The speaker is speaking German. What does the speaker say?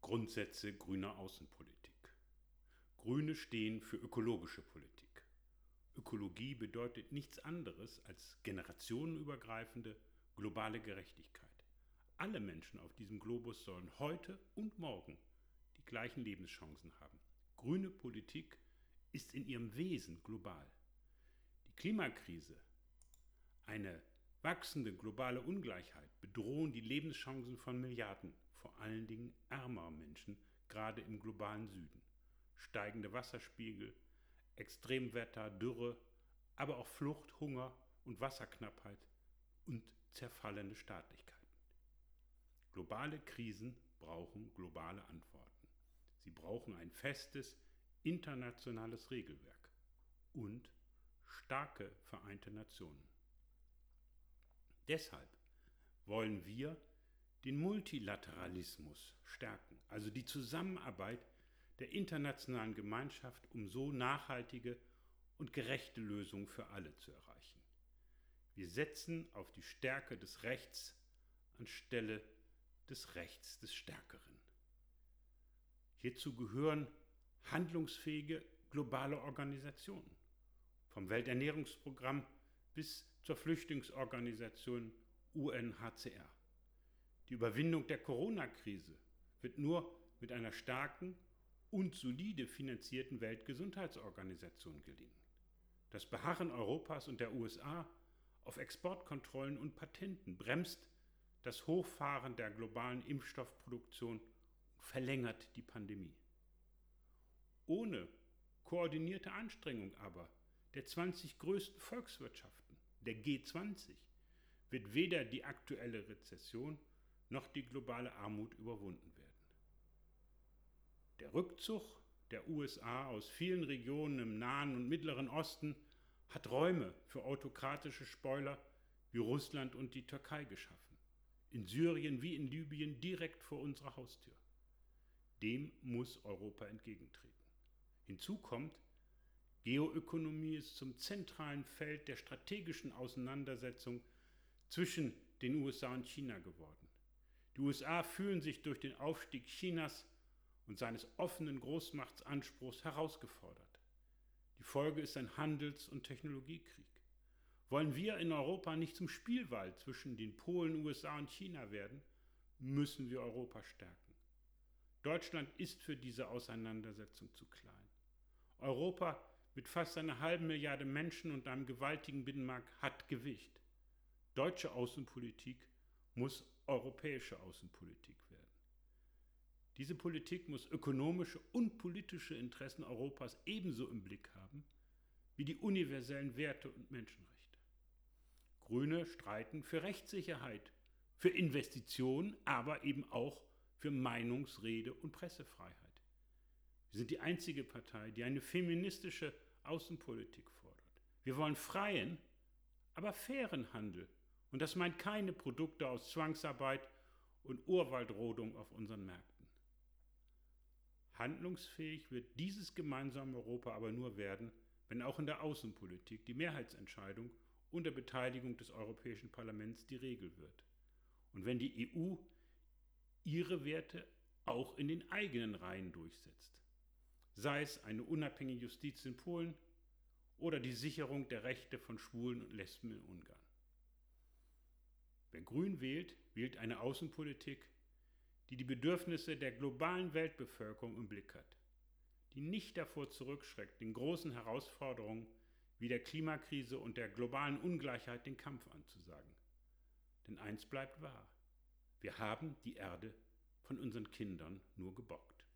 Grundsätze grüner Außenpolitik. Grüne stehen für ökologische Politik. Ökologie bedeutet nichts anderes als generationenübergreifende globale Gerechtigkeit. Alle Menschen auf diesem Globus sollen heute und morgen die gleichen Lebenschancen haben. Grüne Politik ist in ihrem Wesen global. Die Klimakrise, eine wachsende globale Ungleichheit bedrohen die Lebenschancen von Milliarden, vor allen Dingen ärmerer Menschen, gerade im globalen Süden. Steigende Wasserspiegel, Extremwetter, Dürre, aber auch Flucht, Hunger und Wasserknappheit und zerfallende Staatlichkeiten. Globale Krisen brauchen globale Antworten. Sie brauchen ein festes, internationales Regelwerk und starke Vereinte Nationen. Deshalb wollen wir den Multilateralismus stärken, also die Zusammenarbeit der internationalen Gemeinschaft, um so nachhaltige und gerechte Lösungen für alle zu erreichen. Wir setzen auf die Stärke des Rechts anstelle des Rechts des Stärkeren. Hierzu gehören handlungsfähige globale Organisationen, vom Welternährungsprogramm bis zur Flüchtlingsorganisation UNHCR. Die Überwindung der Corona-Krise wird nur mit einer starken und solide finanzierten Weltgesundheitsorganisation gelingen. Das Beharren Europas und der USA auf Exportkontrollen und Patenten bremst das Hochfahren der globalen Impfstoffproduktion und verlängert die Pandemie. Ohne koordinierte Anstrengung aber der 20 größten Volkswirtschaften, der G20, wird weder die aktuelle Rezession noch die globale Armut überwunden werden. Der Rückzug der USA aus vielen Regionen im Nahen und Mittleren Osten hat Räume für autokratische Spoiler wie Russland und die Türkei geschaffen. In Syrien wie in Libyen direkt vor unserer Haustür. Dem muss Europa entgegentreten. Hinzu kommt, Geoökonomie ist zum zentralen Feld der strategischen Auseinandersetzung zwischen den USA und China geworden. Die USA fühlen sich durch den Aufstieg Chinas und seines offenen Großmachtsanspruchs herausgefordert. Die Folge ist ein Handels- und Technologiekrieg. Wollen wir in Europa nicht zum Spielball zwischen den Polen, USA und China werden, müssen wir Europa stärken. Deutschland ist für diese Auseinandersetzung zu klein. Europa mit fast einer halben Milliarde Menschen und einem gewaltigen Binnenmarkt hat Gewicht. Deutsche Außenpolitik muss europäische Außenpolitik werden. Diese Politik muss ökonomische und politische Interessen Europas ebenso im Blick haben wie die universellen Werte und Menschenrechte. Grüne streiten für Rechtssicherheit, für Investitionen, aber eben auch für Meinungs-, Rede- und Pressefreiheit. Wir sind die einzige Partei, die eine feministische Außenpolitik fordert. Wir wollen freien, aber fairen Handel. Und das meint keine Produkte aus Zwangsarbeit und Urwaldrodung auf unseren Märkten. Handlungsfähig wird dieses gemeinsame Europa aber nur werden, wenn auch in der Außenpolitik die Mehrheitsentscheidung unter Beteiligung des Europäischen Parlaments die Regel wird. Und wenn die EU ihre Werte auch in den eigenen Reihen durchsetzt. Sei es eine unabhängige Justiz in Polen oder die Sicherung der Rechte von Schwulen und Lesben in Ungarn. Wer Grün wählt, wählt eine Außenpolitik, die die Bedürfnisse der globalen Weltbevölkerung im Blick hat, die nicht davor zurückschreckt, den großen Herausforderungen wie der Klimakrise und der globalen Ungleichheit den Kampf anzusagen. Denn eins bleibt wahr: Wir haben die Erde von unseren Kindern nur gebockt.